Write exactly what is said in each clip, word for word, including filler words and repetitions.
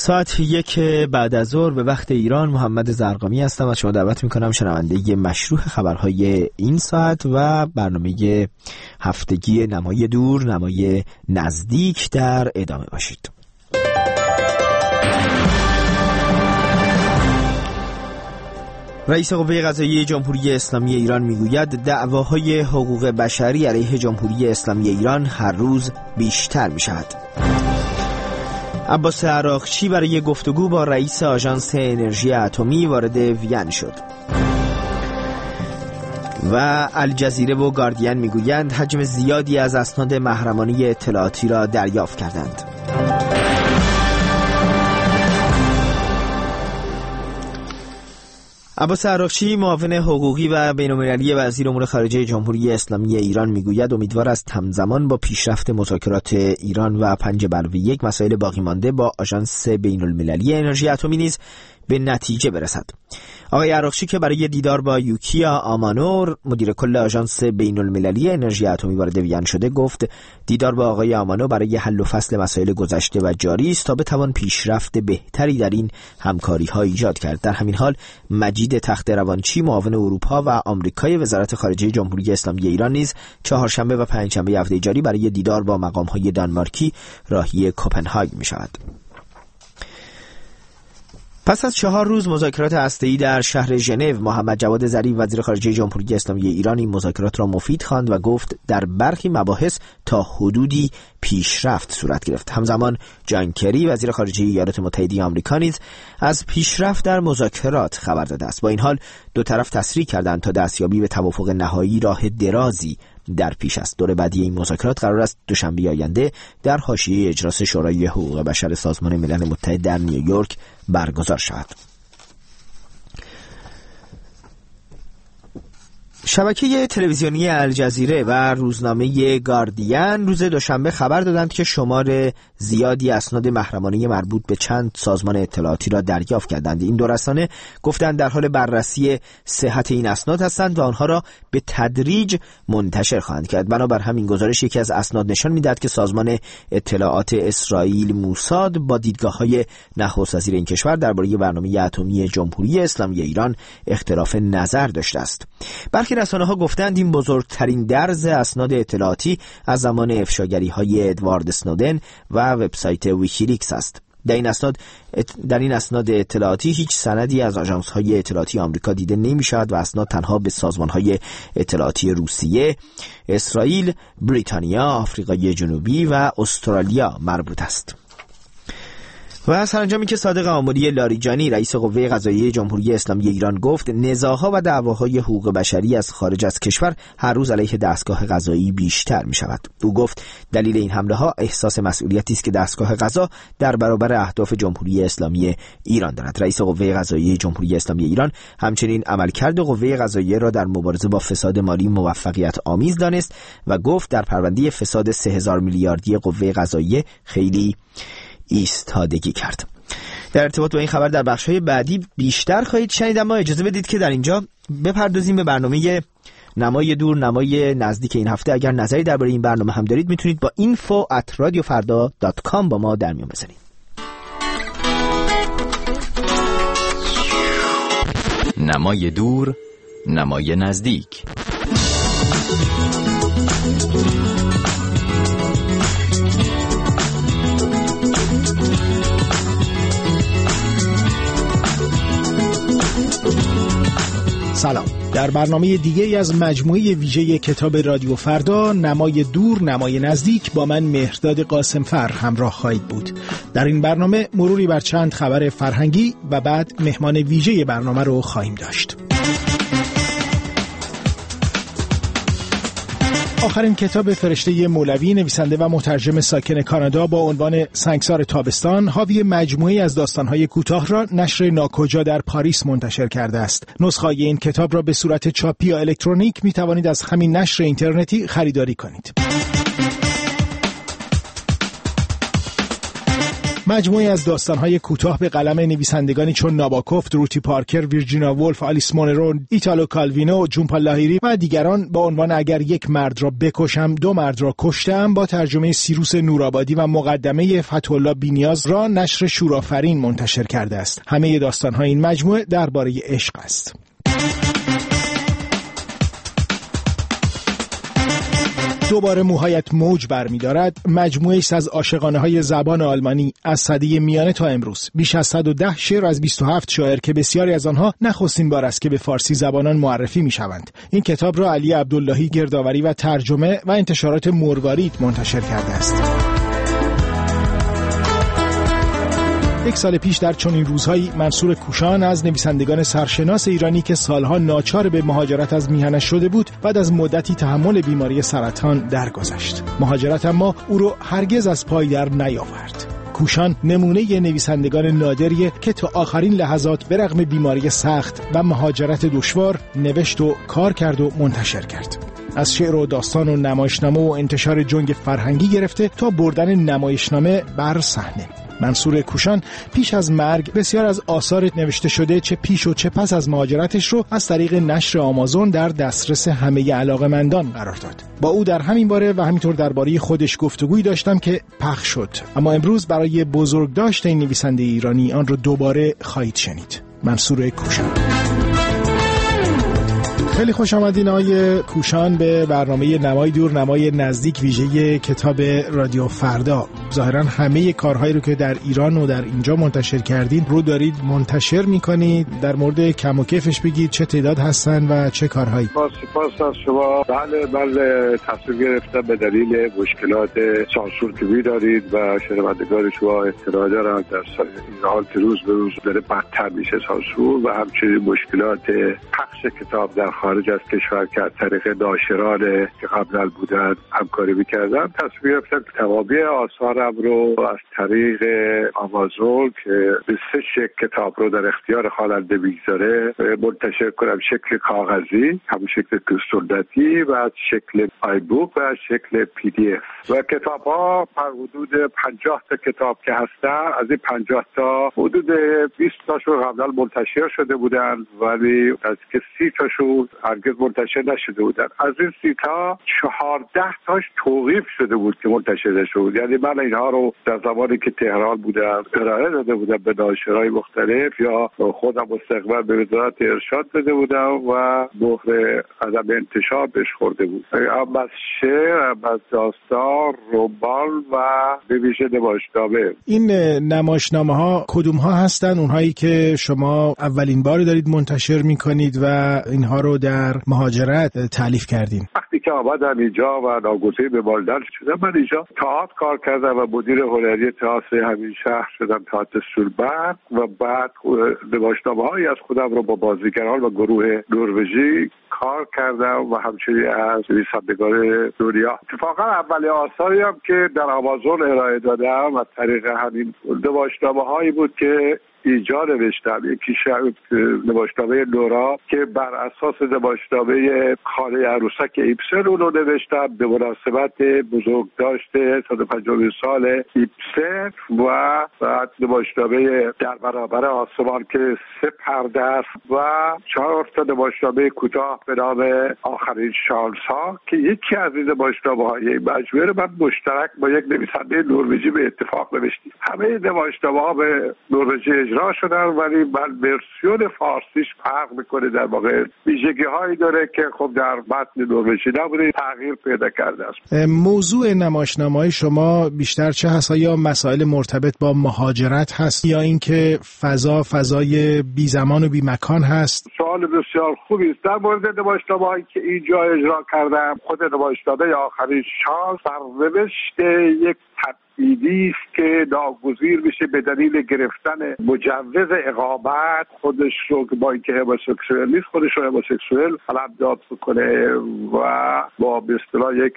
ساعت یک بعد از ظهر به وقت ایران، محمد زرقامی هستم و شما دعوت میکنم شنونده مشروع خبرهای این ساعت و برنامه هفتگی نمای دور نمای نزدیک در ادامه باشید. رئیس قوه قضاییه جمهوری اسلامی ایران میگوید دعواهای حقوق بشری علیه جمهوری اسلامی ایران هر روز بیشتر میشود. عباس عراقچی برای گفتگو با رئیس آژانس انرژی اتمی وارد وین شد. و الجزیره و گاردین میگویند حجم زیادی از اسناد محرمانه اطلاعاتی را دریافت کردند. عباس عراقچی معاون حقوقی و بین‌المللی وزیر امور خارجه جمهوری اسلامی ایران میگوید امیدوار است همزمان با پیشرفت مذاکرات ایران و پنج بر یک مسائل باقی مانده با آژانس بین‌المللی انرژی اتمی نیز به نتیجه برسد. آقای عراقچی که برای دیدار با یوکیا آمانو مدیر کل آژانس بین‌المللی انرژی اتمی وارد وین شده گفت دیدار با آقای آمانو برای حل و فصل مسائل گذشته و جاری است تا بتوان پیشرفت بهتری در این همکاری‌ها ایجاد کرد. در همین حال مجید تخت روانچی معاون اروپا و آمریکای وزارت خارجه جمهوری اسلامی ایران نیز چهارشنبه و پنجشنبه هفته جاری برای دیدار با مقام‌های دانمارکی راهی کوپنهاگ می‌شود. پس از چهار روز مذاکرات هسته‌ای در شهر ژنو، محمد جواد ظریف وزیر خارجه جمهوری اسلامی ایران این مذاکرات را مفید خواند و گفت در برخی مباحث تا حدودی پیشرفت صورت گرفت. همزمان جان کری وزیر خارجه ایالات متحده آمریکا نیز از پیشرفت در مذاکرات خبر داده است. با این حال دو طرف تصریح کردند تا دستیابی به توافق نهایی راه درازی در پیش است. دور بعدی این مذاکرات قرار است دوشنبه آینده در حاشیه اجلاس شورای حقوق بشر سازمان ملل متحد در نیویورک برگزار شود. شبکه تلویزیونی الجزیره و روزنامه گاردین روز دوشنبه خبر دادند که شمار زیادی اسناد محرمانه مربوط به چند سازمان اطلاعاتی را دریافت کردند. این دو رسانه گفتند در حال بررسی صحت این اسناد هستند و آنها را به تدریج منتشر خواهند کرد. بنابر همین گزارش یکی از اسناد نشان می‌دهد که سازمان اطلاعات اسرائیل موساد با دیدگاه‌های نخست این کشور درباره برنامه اتمی جمهوری اسلامی ایران اختلاف نظر داشته است. برخی رسانه‌ها گفتند این بزرگترین درز اسناد اطلاعاتی از زمان افشاگری‌های ادوارد اسنودن و وبسایت ویکیلیکس است. در این اسناد در این اسناد اطلاعاتی هیچ سندی از آژانس‌های اطلاعاتی آمریکا دیده نمی‌شود و اسناد تنها به سازمان‌های اطلاعاتی روسیه، اسرائیل، بریتانیا، آفریقای جنوبی و استرالیا مربوط است. و سرانجامی که صادق آملی لاریجانی رئیس قوه قضاییه جمهوری اسلامی ایران گفت نزاع‌ها و دعواهای حقوق بشری از خارج از کشور هر روز علیه دستگاه قضایی بیشتر می‌شود. او گفت دلیل این حمله‌ها احساس مسئولیتی است که دستگاه قضا در برابر اهداف جمهوری اسلامی ایران دارد. رئیس قوه قضاییه جمهوری اسلامی ایران همچنین عملکرد قوه قضاییه را در مبارزه با فساد مالی موفقیت آمیز دانست و گفت در پرونده فساد سه هزار میلیاردی قوه قضاییه خیلی ایستادگی کرد. در ارتباط با این خبر در بخش‌های بعدی بیشتر خواهید شنید، اما اجازه بدید که در اینجا بپردازیم به برنامه نمای دور نمای نزدیک این هفته. اگر نظری درباره این برنامه هم دارید میتونید با اینفو ات رادیو فردا دات کام با ما در میون بذارید. نمای دور نمای نزدیک. سلام. در برنامه دیگه از مجموعه ویژه کتاب رادیو فردا نمای دور نمای نزدیک با من مهرداد قاسمفر همراه خواهید بود. در این برنامه مروری بر چند خبر فرهنگی و بعد مهمان ویژه برنامه رو خواهیم داشت. آخرین کتاب فرشته مولوی نویسنده و مترجم ساکن کانادا با عنوان سنگسار تابستان حاوی مجموعه‌ای از داستان‌های کوتاه را نشر ناکجا در پاریس منتشر کرده است. نسخه‌های این کتاب را به صورت چاپی یا الکترونیک می توانید از همین نشر اینترنتی خریداری کنید. مجموعی از داستان‌های کوتاه به قلم نویسندگانی چون ناباکوف، دروتی پارکر، ویرجینیا وولف، آلیس مونرو، ایتالو کالوینو، جون پال لاهیری و دیگران با عنوان اگر یک مرد را بکشم دو مرد را کشتم با ترجمه سیروس نورآبادی و مقدمه فتح‌الله بی‌نیاز را نشر شورآفرین منتشر کرده است. همه داستان‌های این مجموعه درباره عشق است. دوباره موهایت موج برمی‌دارد مجموعه ای از عاشقانه‌های زبان آلمانی از سده میانه تا امروز. بیش از صد و ده شعر از بیست و هفت شاعر که بسیاری از آنها نخستین بار است که به فارسی زبانان معرفی می‌شوند. این کتاب را علی عبداللهی گردآوری و ترجمه و انتشارات مروارید منتشر کرده است. یک سال پیش در چنین روزهایی منصور کوشان از نویسندگان سرشناس ایرانی که سالها ناچار به مهاجرت از میهنش شده بود بعد از مدتی تحمل بیماری سرطان درگذشت. مهاجرت اما او را هرگز از پای در نیاورد. کوشان نمونه نویسندگان نادریه که تا آخرین لحظات به رغم بیماری سخت و مهاجرت دشوار نوشت و کار کرد و منتشر کرد. از شعر و داستان و نمایشنامه و انتشار جنگ فرهنگی گرفته تا بردن نمایشنامه بر صحنه. منصور کوشان پیش از مرگ بسیار از آثار نوشته شده چه پیش و چه پس از مهاجرتش رو از طریق نشر آمازون در دسترس همه علاقه‌مندان قرار داد. با او در همین باره و همینطور درباره خودش گفتگویی داشتم که پخش شد، اما امروز برای بزرگداشت این نویسنده ایرانی آن رو دوباره خواهید شنید. منصور کوشان. خیلی خوش آمدین آقای کوشان به برنامه نمای دور نمای نزدیک ویژه کتاب رادیو فردا. ظاهرا همه کارهایی رو که در ایران و در اینجا منتشر کردین رو دارید منتشر میکنید. در مورد کم و کیفش بگید، چه تعداد هستن و چه کارهایی؟ با سپاس از شما. بله بله تصمیم گرفتم به دلیل مشکلات سانسور که می‌دارید و شنوندگان شما اطلاع دارن در این حال که روز به روز داره بدتر میشه سانسور و همچنین مشکلات پخش کتاب در خارج از کشور که از طریق ناشران که قبلا بودن همکاری می‌کردن، تصمیم گرفتم که تمامی آثارم رو از طریق آمازون که به سه شکل کتاب رو در اختیار خواننده میگذاره منتشر کنم، شکل کاغذی، هم شکل سنتی و از شکل آی بوک و از شکل پی دی اف. و کتاب ها حدود پنجاه تا کتاب که هستن، از این پنجاه تا حدود بیست تاشون قبلا منتشر شده بودن ولی از که سی تاشون هرگز منتشر نشده بودن. از این سی تا چهارده تاش توقیف شده بود که منتشر شد. یعنی من اینها رو در زمانی که تهران بودم ارائه داده بودم به ناشرای مختلف یا خودم مستقبل به وزارت ارشاد داده بودم و مهر عدم انتشار بهش خورده بود. اما از شعر، از داستان، رمان و به ویژه نمایشنامه. این نمایشنامه ها کدوم ها هستن؟ اونهایی که شما اولین بار دارید منتشر میکنید و اینها رو در مهاجرت تالیف کردین؟ وقتی که آمدم اینجا و ناگزیر به بالدر شدم، من اینجا تئاتر کار کردم و مدیر هنری تئاتر همین شهر شدم، تئاتر سولبرگ، و بعد نمایشنامه‌هایی از خودم رو با بازیگران و گروه نروژی کار کردم و همچنین از نویسندگان دنیا. اتفاقا اولین آثاری هم که در آمازون ارائه دادم از طریق همین نمایشنامه‌هایی بود که اینجا نوشتم. یکی نمایشنامه نورا که بر اساس نمایشنامه خانه عروسک ایبسن اون رو نوشتم به مناسبت بزرگداشت صد و پنجمین سال ایبسن، و بعد نمایشنامه در برابر آسمان که سه پرده است و چهار تا نمایشنامه کوتاه به نام آخرین شانس ها که یکی از این نمایشنامه‌های مجموعه رو من مشترک با یک نویسنده نروژی به اتفاق نوشتیم. همه نمایشنامه‌ها به نروژی اجرا شدن ولی من ورسیون فارسیش فرق میکنه، در واقع ویژگی هایی داره که خب در متن نروژی نبوده، تغییر پیدا کرده است. موضوع نمایشنامه‌های شما بیشتر چه هست؟ یا مسائل مرتبط با مهاجرت هست یا اینکه فضا فضای بی زمان و بی مکان هست؟ سوال بسیار خوبی است. در مورد نمایشنامه‌هایی که اینجا اجرا کردم، خود نمایشنامه آخرین شانس سرنوشت یک تبعیدی است که ناگزیر میشه به دلیل گرفتن مجوز اقامت خودش رو که با اینکه هموسکسوئل نیست خودش رو هموسکسوئل قلمداد بکنه و با به اصطلاح یک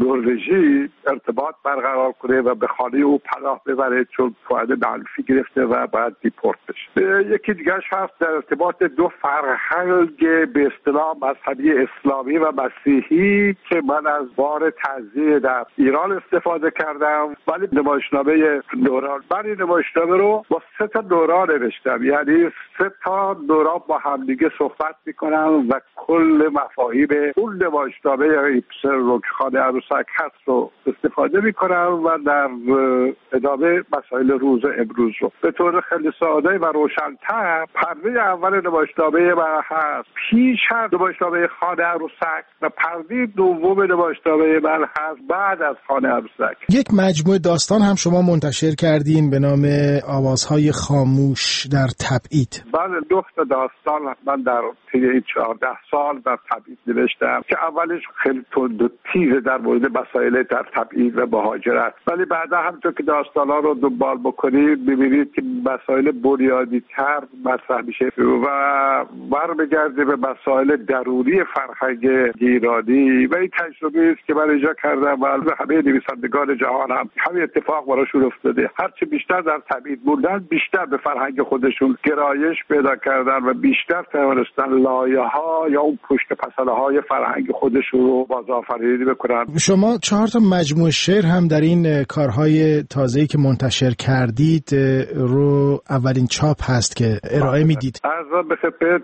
نروژی ارتباط برقرار کنه و به خانه او پناه ببره چون فایده منفی گرفته و بعد دیپورت بشه. یکی دیگه‌اش هست در ارتباط دو فرهنگ به اصطلاح مذهبی اسلامی و مسیحی که من از بار تعزیه در ایران استفاده کردم، ولی نمایشنامه دوران. من این نمایشنامه رو با سه تا دوران نوشتم، یعنی سه تا دوران با همدیگه صحبت میکنم و کل مفاهیم اون نمایشنامه ایبسن رو که خانه عروسک هست رو استفاده میکنم و در ادامه مسائل روز امروز رو به طور خیلی ساده و روشن‌تر. پرده اول نمایشنامه من هست پیش از نمایشنامه خانه عروسک و پرده دوم نمایشنامه من هست بعد از خانه عروسک. یک مجموعه داستان هم شما منتشر کردین به نام آوازهای خاموش در تبعید. بله، دو تا داستان من در طی چهارده سال در تبعید نوشتم که اولش خیلی تند و تیز در مورد مسائل در تبعید و مهاجرت، ولی بعدا همونطور که داستانا رو دنبال بکنید ببینید که مسائل بنیادی تر مطرح میشه و برمیگرده به مسائل درونی فرهنگ ایرانی و این تجربه است که من ایجاد کردم و همه نویسندگان جهان هم همین اتفاق براشون افتاده. هرچه بیشتر در تبعید بودن بیشتر به فرهنگ خودشون گرایش پیدا کردن و بیشتر توانستن لایه‌ها یا اون پشت پسندهای فرهنگ خودشون رو بازآفرینی بکنن. شما چهار تا مجموعه شعر هم در این کارهای تازه‌ای که منتشر کردید رو اولین چاپ هست که ارائه میدید. از به خدمت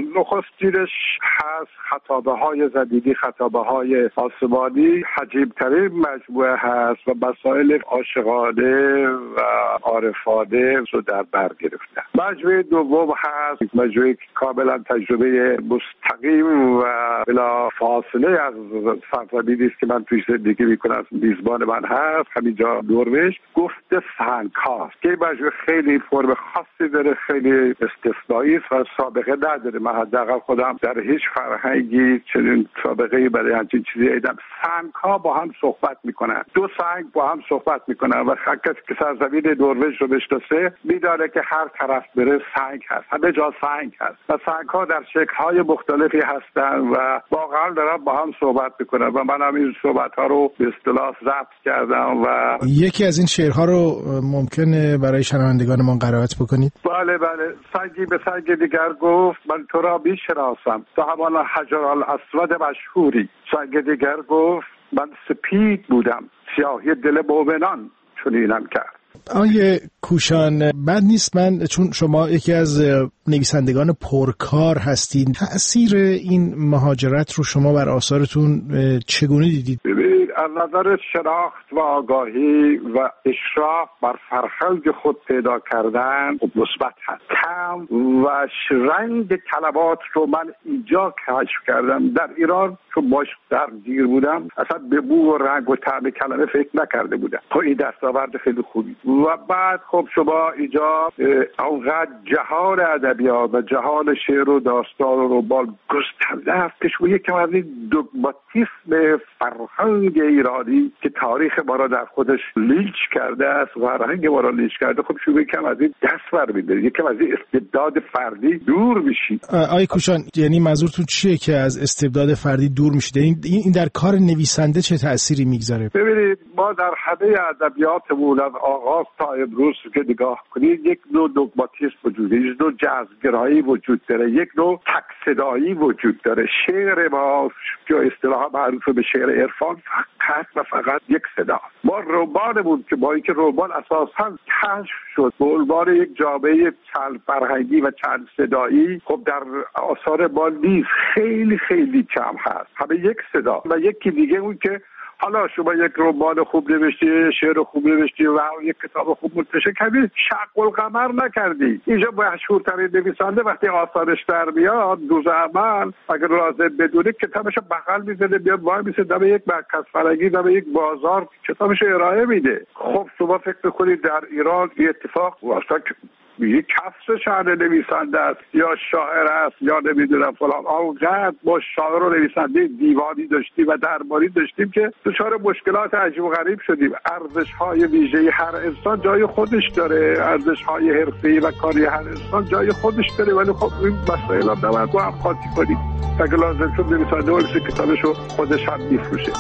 نخستینش هست خطابه های زدیدی، خطابه های آسمانی، حجیم‌ترین مجموعه هست و مسائل عاشقانه و عارفانه رو در بر گرفته. مجموعه دوم هست مجموعه کاملا تجربه مستقیم و بلا فاصله از سرزمینی است که من توی زندگی میکنم، میزبان من هست همینجا نروژ، گفت سنگ‌هاست که مجموعه خیلی فرم خاصی داره، خیلی استثنایی است و سابقه نداره. من حداقل خودم در هیچ فرهنگی چنین سابقه‌ای برای همچین چیزی دیدم. سنگ‌ها با هم صحبت میکنن، دو سنگ با هم صحبت میکنن و هر کسی که سرزمین نروژ رو بشناسه میدونه که هر طرف بره سنگ هست، همه جا سنگ هست و سنگ‌ها در شکل‌های مختلفی هستن و واقعا دارن با هم صحبت میکنن و من هم این صحبت‌ها رو به اصطلاح ضبط کردم و یکی از این شعرها رو ممکنه برای شنوندگان ما قرائت بکنید؟ بله بله. سنگی به سنگ دیگر گفت من تو را میشناسم، تو همان حجر الاسود مشهوری. سنگ دیگر گفت من سپید بودم، سیاهی دل مومنان چنینم کرد. آیه کوشان، بد نیست من چون شما یکی از نویسندگان پرکار هستین، تأثیر این مهاجرت رو شما بر آثارتون چگونه دیدید؟ ببینید، از نظر شناخت و آگاهی و اشراف بر فرهنگ خود پیدا کردن مثبت هست. کم و رنگ کلمات رو من اینجا کشف کردم. در ایران چون باش درگیر بودم اصلا به بو و رنگ و طعم کلمه فکر نکرده بودم. تو این دستاورد خیلی خوبی. و بعد خب شما اینجا اونقدر جهان ادبیات و جهان شعر و داستان و رمان گسترده است که شما یکم از این دوگماتیسم فرهنگ ایرانی که تاریخ ما را در خودش لیچ کرده است و فرهنگ ما را لیچ کرده، خب شما یکم از این دست برمی‌دارید، یکم از این استبداد فردی دور میشید. آقای کوشان، یعنی منظورتون چیه که از استبداد فردی دور میشید؟ این در کار نویسنده چه تأثیری میگذاره؟ ببینید، ما در همه ادبیاتمون از آغاز تا امروز که نگاه کنید یک نوع دوگماتیسم وجود داره، یک نوع جذب‌گرایی وجود داره، یک نوع تک‌صدایی وجود داره. شعر ما که اصطلاحاً معروف به شعر عرفان فقط و فقط یک صدا. ما ربانمون که با اینکه ربان اساساً کشف شد به عنوان یک جامعه چند فرهنگی و چند صدایی، خب در آثار ما نیست، خیلی خیلی کم هست، همه یک صدا. و یکی دیگه اون که حالا شما یک رمان خوب نوشتی، شعر خوب نوشتی و یک کتاب خوب منتشر کردی، شق القمر نکردی. اینجا مشهورترین نویسنده وقتی آثارش در میاد روز عمل اگر لازم بدونه کتابش بغل میزنه میاد وای میسه دم یک مرکز فرهنگی، دم یک بازار کتابش ارائه میده. خب شما فکر میکنید در ایران این اتفاق واسه یک کسر شعر نویسنده است یا شاعر است یا نمیدونم فلان، آنقدر با شاعر و نویسنده دیوانی داشتیم و درباری داشتیم که دچار مشکلات عجیب و غریب شدیم. ارزش‌های ویژه‌ای هر انسان جای خودش داره، ارزش‌های حرفه‌ای و کاری هر انسان جای خودش داره، ولی خب این مسائل هم نباید با هم قاطی کنیم. اگه لازم شد نویسنده ورسی کتابشو خودش هم میفروشه.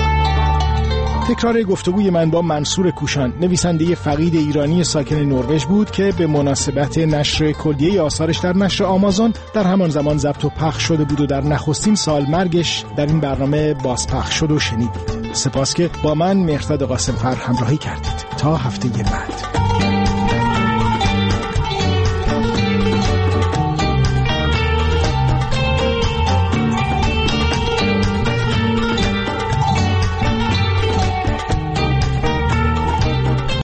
تکرار گفتگوی من با منصور کوشان، نویسنده فقید ایرانی ساکن نروژ بود که به مناسبت نشر کلیه آثارش در نشر آمازون در همان زمان ضبط و پخش شده بود و در نخستین سال مرگش در این برنامه بازپخش شد و شنیدید. سپاس که با من مهرداد قاسمفر همراهی کردید. تا هفته بعد.